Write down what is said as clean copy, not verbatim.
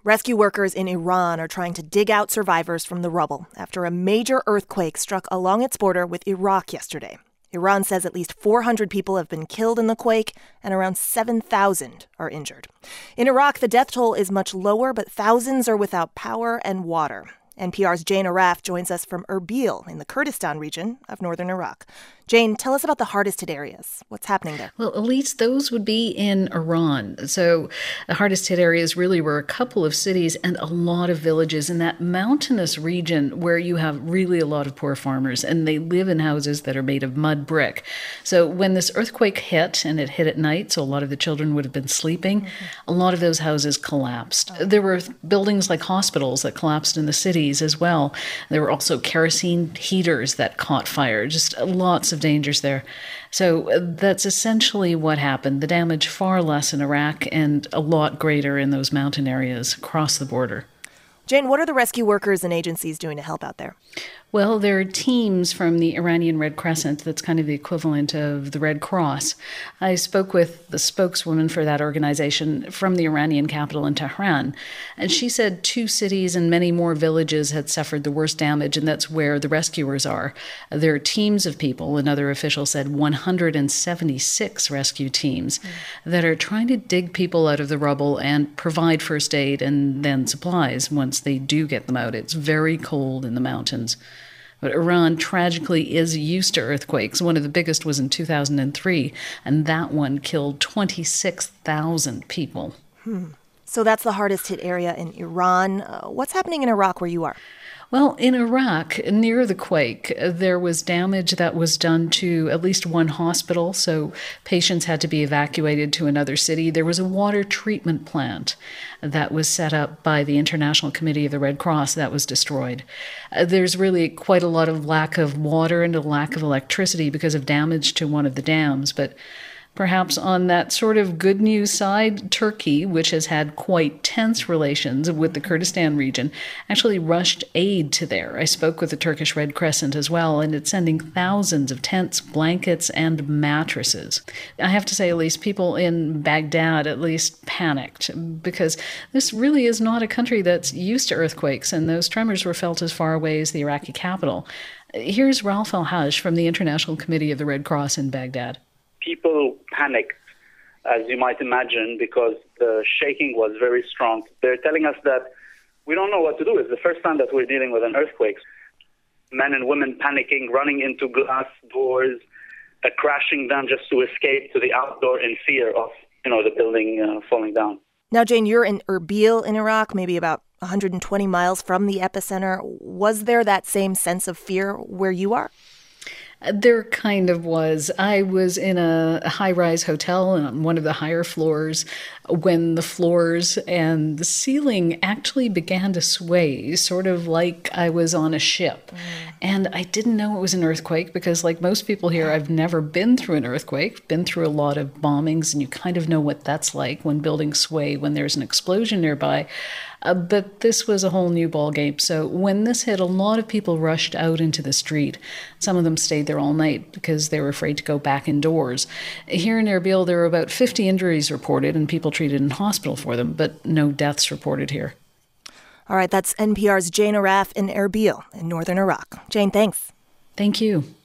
Rescue workers in Iran are trying to dig out survivors from the rubble after a major earthquake struck along its border with Iraq yesterday. Iran says at least 400 people have been killed in the quake and around 7,000 are injured. In Iraq, the death toll is much lower, but thousands are without power and water. NPR's Jane Arraf joins us from Erbil in the Kurdistan region of northern Iraq. Jane, tell us about the hardest hit areas. What's happening there? Well, Elise, those would be in Iran. So the hardest hit areas really were a couple of cities and a lot of villages in that mountainous region where you have really a lot of poor farmers, and they live in houses that are made of mud brick. So when this earthquake hit, and it hit at night, so a lot of the children would have been sleeping, a lot of those houses collapsed. There were buildings like hospitals that collapsed in the cities as well. There were also kerosene heaters that caught fire, just lots of dangers there. So that's essentially what happened. The damage far less in Iraq and a lot greater in those mountain areas across the border. Jane, what are the rescue workers and agencies doing to help out there? Well, there are teams from the Iranian Red Crescent that's kind of the equivalent of the Red Cross. I spoke with the spokeswoman for that organization from the Iranian capital in Tehran, and she said 2 cities and many more villages had suffered the worst damage, and that's where the rescuers are. There are teams of people, another official said 176 rescue teams, that are trying to dig people out of the rubble and provide first aid and then supplies once they do get them out. It's very cold in the mountains. But Iran tragically is used to earthquakes. One of the biggest was in 2003, and that one killed 26,000 people. So that's the hardest hit area in Iran. What's happening in Iraq where you are? Well, in Iraq, near the quake, there was damage that was done to at least one hospital, so patients had to be evacuated to another city. There was a water treatment plant that was set up by the International Committee of the Red Cross that was destroyed. There's really quite a lot of lack of water and a lack of electricity because of damage to one of the dams, but perhaps on that sort of good news side, Turkey, which has had quite tense relations with the Kurdistan region, actually rushed aid to there. I spoke with the Turkish Red Crescent as well, and it's sending thousands of tents, blankets, and mattresses. I have to say, at least people in Baghdad at least panicked, because this really is not a country that's used to earthquakes, and those tremors were felt as far away as the Iraqi capital. Here's Ralph El-Hajj from the International Committee of the Red Cross in Baghdad. People panicked, as you might imagine, because the shaking was very strong. They're telling us that we don't know what to do. It's the first time that we're dealing with an earthquake. Men and women panicking, running into glass doors, crashing them just to escape to the outdoor in fear of, the building falling down. Now, Jane, you're in Erbil in Iraq, maybe about 120 miles from the epicenter. Was there that same sense of fear where you are? There kind of was. I was in a high-rise hotel on one of the higher floors when the floors and the ceiling actually began to sway, sort of like I was on a ship. And I didn't know it was an earthquake because, like most people here, I've never been through an earthquake, been through a lot of bombings, and you kind of know what that's like when buildings sway, when there's an explosion nearby. But this was a whole new ballgame. So when this hit, a lot of people rushed out into the street. Some of them stayed there all night because they were afraid to go back indoors. Here in Erbil, there were about 50 injuries reported and people treated in hospital for them, but no deaths reported here. All right, that's NPR's Jane Arraf in Erbil in northern Iraq. Jane, thanks. Thank you.